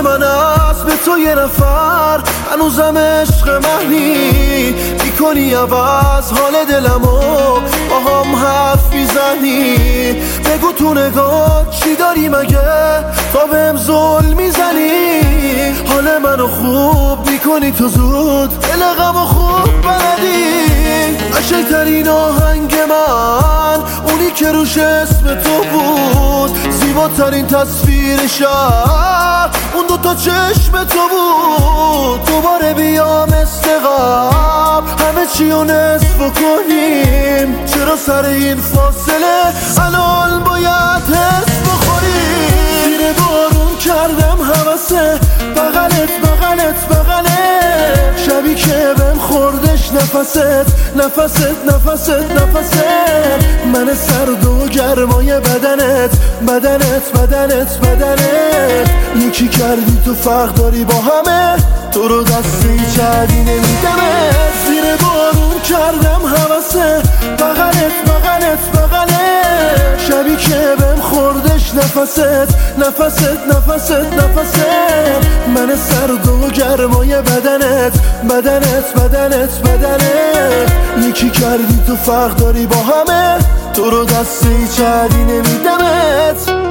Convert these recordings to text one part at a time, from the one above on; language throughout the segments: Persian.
من است به تو یه نفر، هنوزم عشق منی، میکنی عوض حال دلمو، با هم حرف میزنی. بگو تو نگاه چی داری مگه، تا بهم ظلم میزنی. حال منو خوب میکنی تو زود، دل غمو خوب بلدی. قشنگترین آهنگ من اونی که روش اسم تو بود، زیباترین تصویر شهر اون دوتا چشم تو بود. دوباره بیام مثل قبل همه چی رو نصف کنیم، چرا سر این فاصله الان باید حس بخوریم. زیر بارون کردم حوثه بغلت بغلت بغلت، شبی که بهم خوردش نفست نفست نفست نفست. من سرد و گرمای بدنت بدنت بدنت بدنت، یکی کردی تو فرق داری با همه، تو رو دستی چردی نمیدمت. زیر بارون کردم حوثه بغلت بغلت بغلت، شبی که بهم خوردش نفست نفست نفست نفست. من سرد و گرمای بدنت بدنت بدنت بدنت، یکی کردی تو فرق داری با همه، تو رو دستی چردی نمیدمت.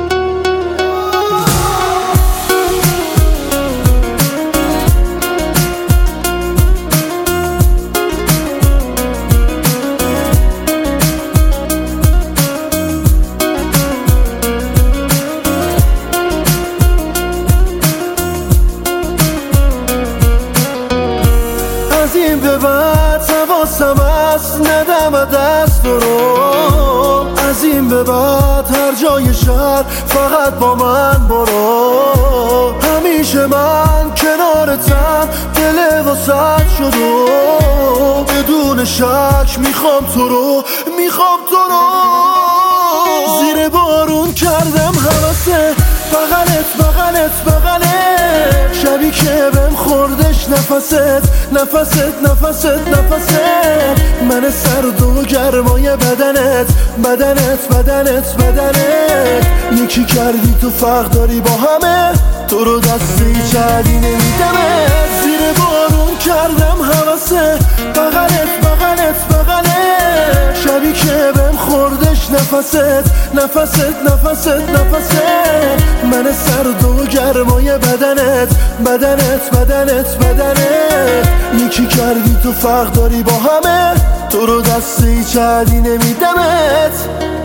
از این به بعد حواسم هست ندم دست رو، از این به بعد هر جای شهر فقط با من برو. همیشه من کنارتم، دل واسط شد و بدون شک میخوام تو رو میخوام تو رو. زیر بارون کردم حوثه بغلت بغلت بغلت، شبی که بهم خوردش نفست نفست نفست نفست. من سرد و گرمای بدنت بدنت بدنت بدنت، یکی کردی تو فرق داری با همه، تو رو دستی چردی نمیدمت. زیر بارون کردم حوثه بغلت بغلت بغلت، شبی که بهم خوردش نفست نفست نفست نفست. من سرد و گرمای بدنت بدنت بدنت بدنت، یکی کردی تو فرق داری با همه، تو رو دستی چردی نمیدمت.